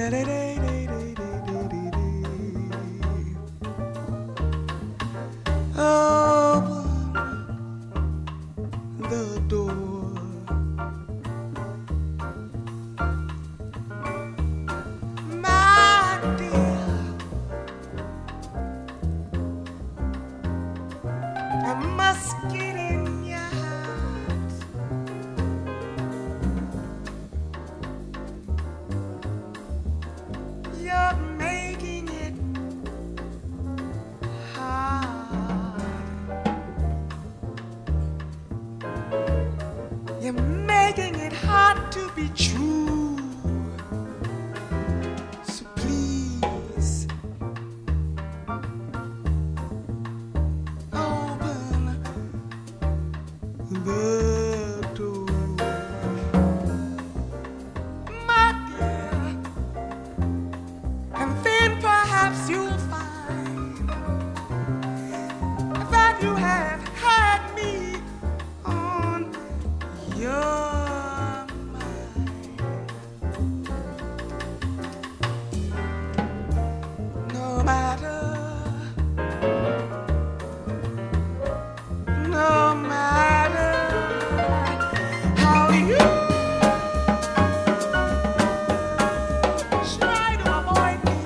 the door. My dear, I must get in your heart. You're making it hard. You're making it hard to be true. So please open the door, my dear, and then perhaps you'll find that you have had me on your mind. No matter, no matter how you try to avoid me,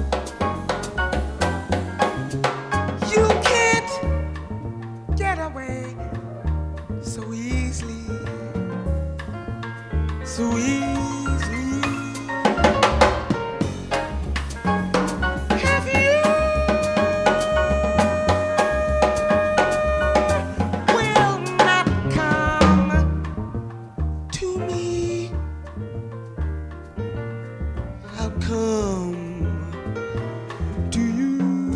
you can't get away so easily, so easily. If you will not come to me, I'll come to you.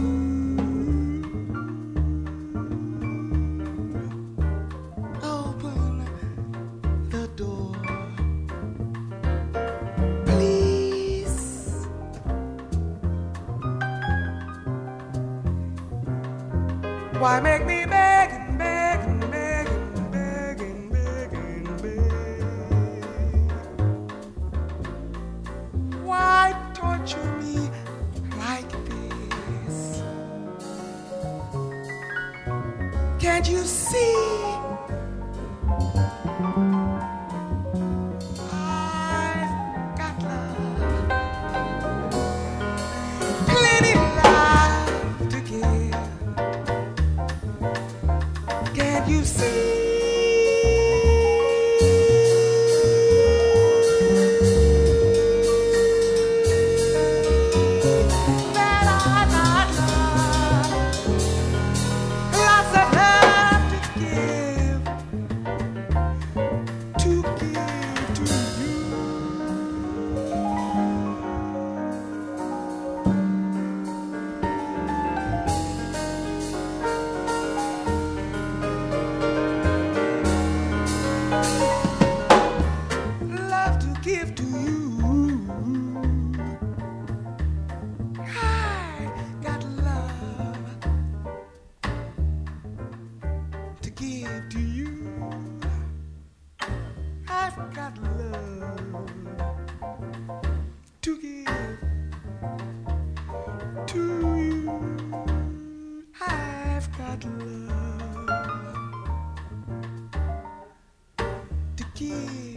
Open the door, please. Why make me beg and beg and beg and beg and beg and beg? Why torture me like this? Can't you see? I've got love, plenty love to give. Can't you see that I've got love, lots of love to give to you? Love to give to you. I got love to give to you. I've got love to give to you. I've got love to give.